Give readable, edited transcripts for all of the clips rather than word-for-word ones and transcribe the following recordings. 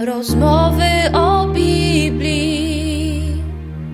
Rozmowy o Biblii.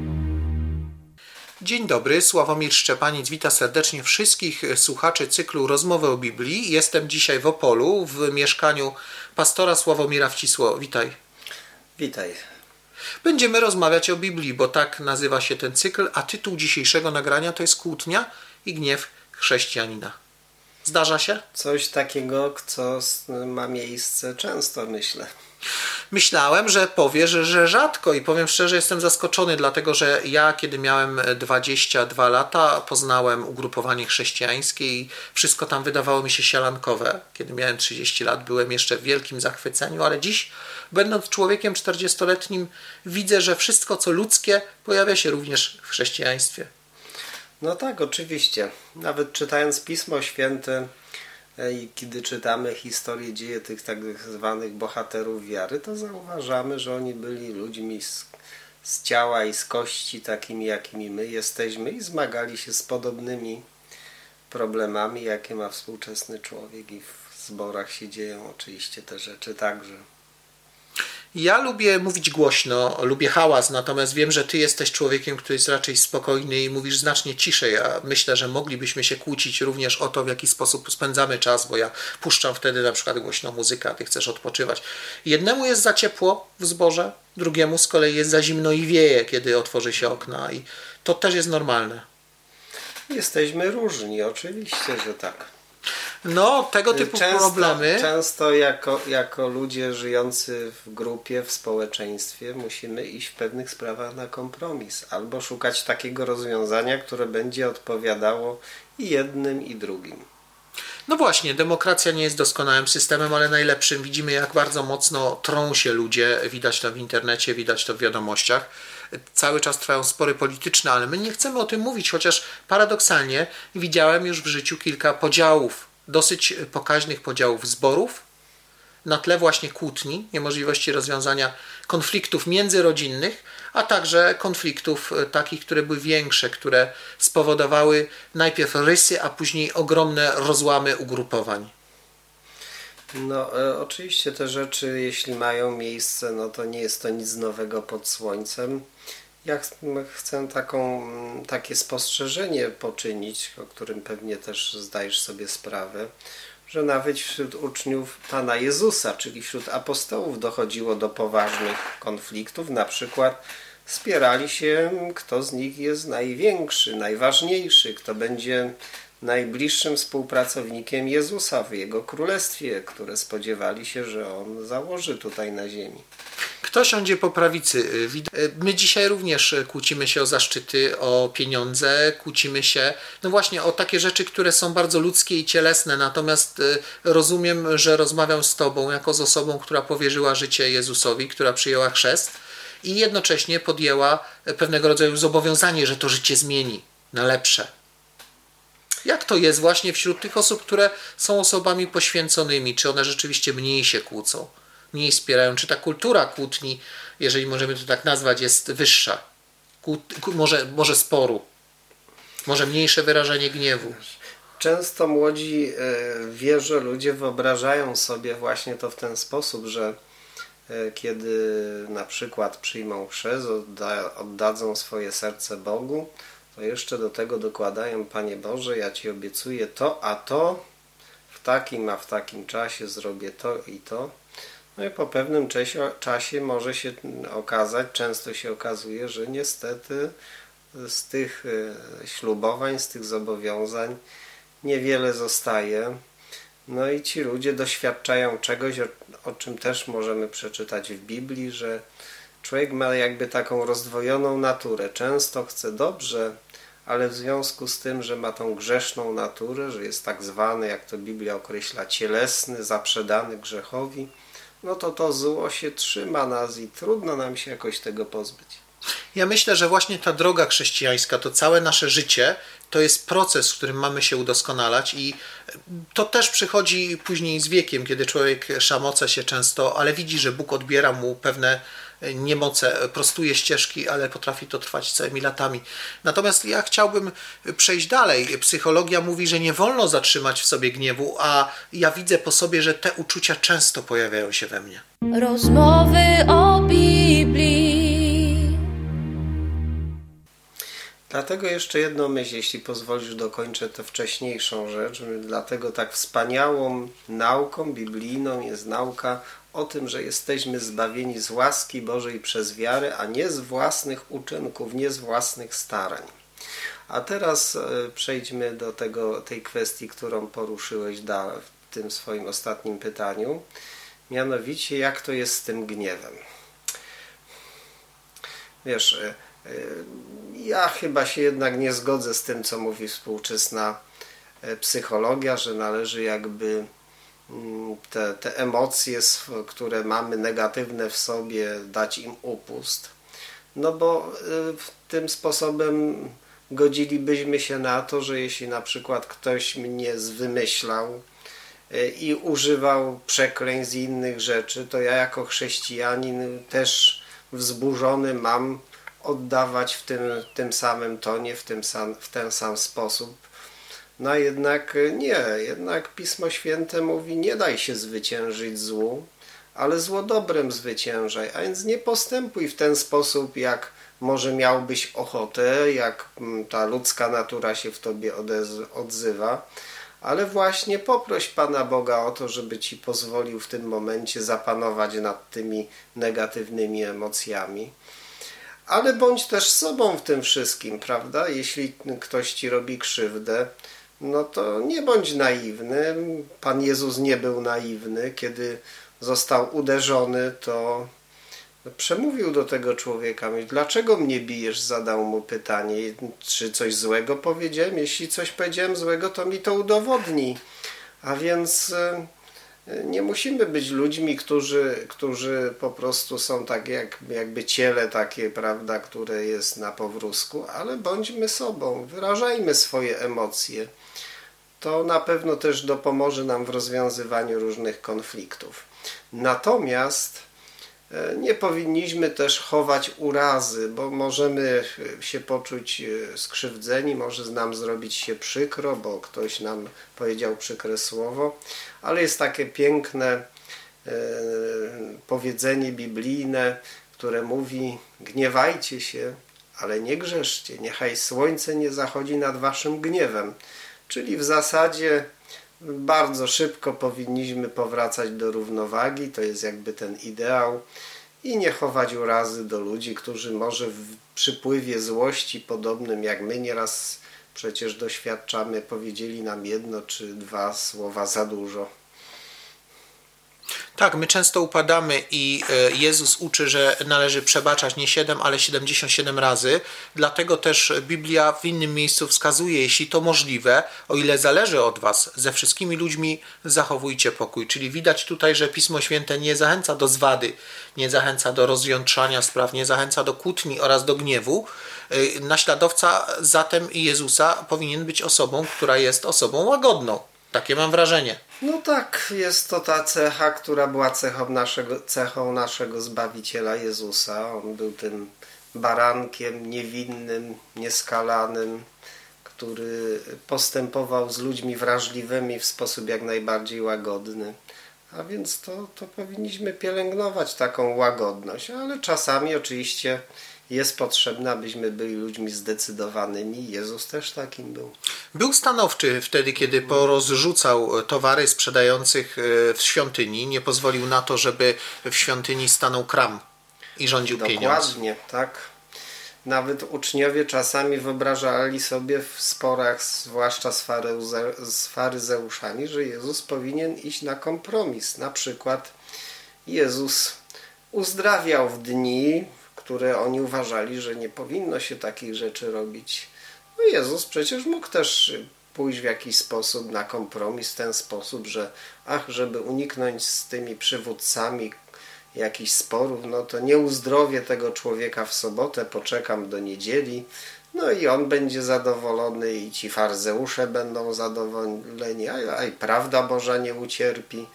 Dzień dobry, Sławomir Szczepaniec, witam serdecznie wszystkich słuchaczy cyklu Rozmowy o Biblii. Jestem dzisiaj w Opolu, w mieszkaniu pastora Sławomira Wcisło. Witaj. Witaj. Będziemy rozmawiać o Biblii, bo tak nazywa się ten cykl, a tytuł dzisiejszego nagrania to jest Kłótnia i gniew chrześcijanina. Zdarza się? Coś takiego, co ma miejsce często, myślę. Myślałem, że powiesz, że rzadko i powiem szczerze, jestem zaskoczony, dlatego że ja, kiedy miałem 22 lata, poznałem ugrupowanie chrześcijańskie i wszystko tam wydawało mi się sielankowe. Kiedy miałem 30 lat, byłem jeszcze w wielkim zachwyceniu, ale dziś, będąc człowiekiem 40-letnim, widzę, że wszystko, co ludzkie, pojawia się również w chrześcijaństwie. No tak, oczywiście. Nawet czytając Pismo Święte i kiedy czytamy historię, dzieje tych tak zwanych bohaterów wiary, to zauważamy, że oni byli ludźmi z ciała i z kości, takimi jakimi my jesteśmy i zmagali się z podobnymi problemami, jakie ma współczesny człowiek i w zborach się dzieją oczywiście te rzeczy także. Ja lubię mówić głośno, lubię hałas, natomiast wiem, że ty jesteś człowiekiem, który jest raczej spokojny i mówisz znacznie ciszej. Ja myślę, że moglibyśmy się kłócić również o to, w jaki sposób spędzamy czas, bo ja puszczam wtedy na przykład głośno muzykę, a ty chcesz odpoczywać. Jednemu jest za ciepło w zborze, drugiemu z kolei jest za zimno i wieje, kiedy otworzy się okna i to też jest normalne. Jesteśmy różni, oczywiście, że tak. No, tego typu problemy. Często jako ludzie żyjący w grupie, w społeczeństwie musimy iść w pewnych sprawach na kompromis. Albo szukać takiego rozwiązania, które będzie odpowiadało i jednym, i drugim. No właśnie, demokracja nie jest doskonałym systemem, ale najlepszym. Widzimy, jak bardzo mocno trą się ludzie. Widać to w internecie, widać to w wiadomościach. Cały czas trwają spory polityczne, ale my nie chcemy o tym mówić, chociaż paradoksalnie widziałem już w życiu kilka podziałów, dosyć pokaźnych podziałów zborów na tle właśnie kłótni, niemożliwości rozwiązania konfliktów międzyrodzinnych, a także konfliktów takich, które były większe, które spowodowały najpierw rysy, a później ogromne rozłamy ugrupowań. No oczywiście te rzeczy, jeśli mają miejsce, no to nie jest to nic nowego pod słońcem. Ja chcę takie spostrzeżenie poczynić, o którym pewnie też zdajesz sobie sprawę, że nawet wśród uczniów Pana Jezusa, czyli wśród apostołów, dochodziło do poważnych konfliktów. Na przykład spierali się, kto z nich jest największy, najważniejszy, kto będzie najbliższym współpracownikiem Jezusa w Jego Królestwie, które spodziewali się, że On założy tutaj na ziemi. Kto siądzie po prawicy? My dzisiaj również kłócimy się o zaszczyty, o pieniądze, kłócimy się no właśnie o takie rzeczy, które są bardzo ludzkie i cielesne, natomiast rozumiem, że rozmawiam z Tobą jako z osobą, która powierzyła życie Jezusowi, która przyjęła chrzest i jednocześnie podjęła pewnego rodzaju zobowiązanie, że to życie zmieni na lepsze. Jak to jest właśnie wśród tych osób, które są osobami poświęconymi? Czy one rzeczywiście mniej się kłócą, mniej spierają? Czy ta kultura kłótni, jeżeli możemy to tak nazwać, jest wyższa? Może sporu? Może mniejsze wyrażenie gniewu? Często młodzi wierzy ludzie wyobrażają sobie właśnie to w ten sposób, że kiedy na przykład przyjmą chrzest, oddadzą swoje serce Bogu, to jeszcze do tego dokładają: Panie Boże, ja Ci obiecuję to, a to w takim czasie zrobię to i to. No i po pewnym czasie może się okazać, często się okazuje, że niestety z tych ślubowań, z tych zobowiązań niewiele zostaje. No i ci ludzie doświadczają czegoś, o czym też możemy przeczytać w Biblii, że człowiek ma jakby taką rozdwojoną naturę. Często chce dobrze, ale w związku z tym, że ma tą grzeszną naturę, że jest tak zwany, jak to Biblia określa, cielesny, zaprzedany grzechowi, no to zło się trzyma nas i trudno nam się jakoś tego pozbyć. Ja myślę, że właśnie ta droga chrześcijańska, to całe nasze życie, to jest proces, w którym mamy się udoskonalać i to też przychodzi później z wiekiem, kiedy człowiek szamoce się często, ale widzi, że Bóg odbiera mu pewne niemoce, prostuje ścieżki, ale potrafi to trwać całymi latami. Natomiast ja chciałbym przejść dalej. Psychologia mówi, że nie wolno zatrzymać w sobie gniewu, a ja widzę po sobie, że te uczucia często pojawiają się we mnie. Rozmowy o Biblii. Dlatego jeszcze jedną myśl, jeśli pozwolisz, dokończę tę wcześniejszą rzecz. Dlatego tak wspaniałą nauką biblijną jest nauka o tym, że jesteśmy zbawieni z łaski Bożej przez wiarę, a nie z własnych uczynków, nie z własnych starań. A teraz przejdźmy do tej kwestii, którą poruszyłeś w tym swoim ostatnim pytaniu. Mianowicie, jak to jest z tym gniewem? Wiesz, ja chyba się jednak nie zgodzę z tym, co mówi współczesna psychologia, że należy jakby te emocje, które mamy negatywne w sobie, dać im upust. No bo tym sposobem godzilibyśmy się na to, że jeśli na przykład ktoś mnie zwymyślał i używał przekleństw i innych rzeczy, to ja jako chrześcijanin też wzburzony mam oddawać w tym samym tonie, w ten sam sposób. No jednak nie, jednak Pismo Święte mówi, nie daj się zwyciężyć złu, ale zło dobrem zwyciężaj, a więc nie postępuj w ten sposób, jak może miałbyś ochotę, jak ta ludzka natura się w tobie odzywa, ale właśnie poproś Pana Boga o to, żeby ci pozwolił w tym momencie zapanować nad tymi negatywnymi emocjami. Ale bądź też sobą w tym wszystkim, prawda? Jeśli ktoś ci robi krzywdę, no to nie bądź naiwny. Pan Jezus nie był naiwny. Kiedy został uderzony, to przemówił do tego człowieka. Dlaczego mnie bijesz? Zadał mu pytanie. Czy coś złego powiedziałem? Jeśli coś powiedziałem złego, to mi to udowodnij. A więc nie musimy być ludźmi, którzy po prostu są tak jakby ciele takie, prawda, które jest na powrózku, ale bądźmy sobą, wyrażajmy swoje emocje. To na pewno też dopomoże nam w rozwiązywaniu różnych konfliktów. Natomiast nie powinniśmy też chować urazy, bo możemy się poczuć skrzywdzeni, może nam zrobić się przykro, bo ktoś nam powiedział przykre słowo, ale jest takie piękne powiedzenie biblijne, które mówi: gniewajcie się, ale nie grzeszcie, niechaj słońce nie zachodzi nad waszym gniewem. Czyli w zasadzie bardzo szybko powinniśmy powracać do równowagi, to jest jakby ten ideał, i nie chować urazy do ludzi, którzy może w przypływie złości, podobnym jak my nieraz przecież doświadczamy, powiedzieli nam jedno czy dwa słowa za dużo. Tak, my często upadamy i Jezus uczy, że należy przebaczać nie 7, ale 77 razy. Dlatego też Biblia w innym miejscu wskazuje, jeśli to możliwe, o ile zależy od was, ze wszystkimi ludźmi zachowujcie pokój. Czyli widać tutaj, że Pismo Święte nie zachęca do zwady, nie zachęca do rozjątrzania spraw, nie zachęca do kłótni oraz do gniewu. Naśladowca zatem Jezusa powinien być osobą, która jest osobą łagodną. Takie mam wrażenie. No tak, jest to ta cecha, która była cechą naszego Zbawiciela Jezusa. On był tym barankiem niewinnym, nieskalanym, który postępował z ludźmi wrażliwymi w sposób jak najbardziej łagodny. A więc to powinniśmy pielęgnować taką łagodność, ale czasami oczywiście jest potrzebne, abyśmy byli ludźmi zdecydowanymi. Jezus też takim był. Był stanowczy wtedy, kiedy porozrzucał towary sprzedających w świątyni. Nie pozwolił na to, żeby w świątyni stanął kram i rządził pieniądz. Dokładnie, tak. Nawet uczniowie czasami wyobrażali sobie w sporach, zwłaszcza z faryzeuszami, że Jezus powinien iść na kompromis. Na przykład Jezus uzdrawiał w dni, które oni uważali, że nie powinno się takich rzeczy robić. No Jezus przecież mógł też pójść w jakiś sposób na kompromis, w ten sposób, że żeby uniknąć z tymi przywódcami jakichś sporów, no to nie uzdrowię tego człowieka w sobotę, poczekam do niedzieli, no i on będzie zadowolony i ci faryzeusze będą zadowoleni, a i prawda Boża nie ucierpi.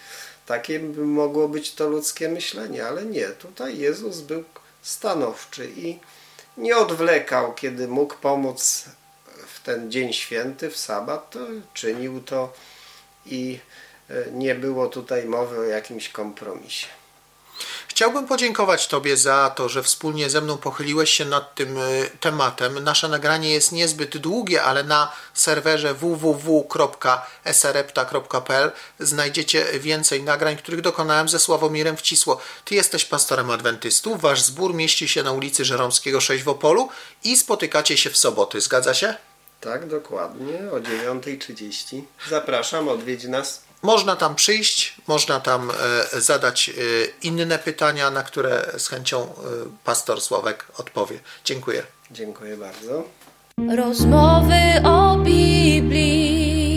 Takie by mogło być to ludzkie myślenie, ale nie. Tutaj Jezus był stanowczy i nie odwlekał, kiedy mógł pomóc w ten dzień święty, w sabat, to czynił to i nie było tutaj mowy o jakimś kompromisie. Chciałbym podziękować Tobie za to, że wspólnie ze mną pochyliłeś się nad tym tematem. Nasze nagranie jest niezbyt długie, ale na serwerze www.srepta.pl znajdziecie więcej nagrań, których dokonałem ze Sławomirem Wcisło. Ty jesteś pastorem adwentystów, wasz zbór mieści się na ulicy Żeromskiego 6 w Opolu i spotykacie się w soboty. Zgadza się? Tak, dokładnie, o 9:30. Zapraszam, odwiedź nas. Można tam przyjść, można tam zadać inne pytania, na które z chęcią pastor Sławek odpowie. Dziękuję. Dziękuję bardzo. Rozmowy o Biblii.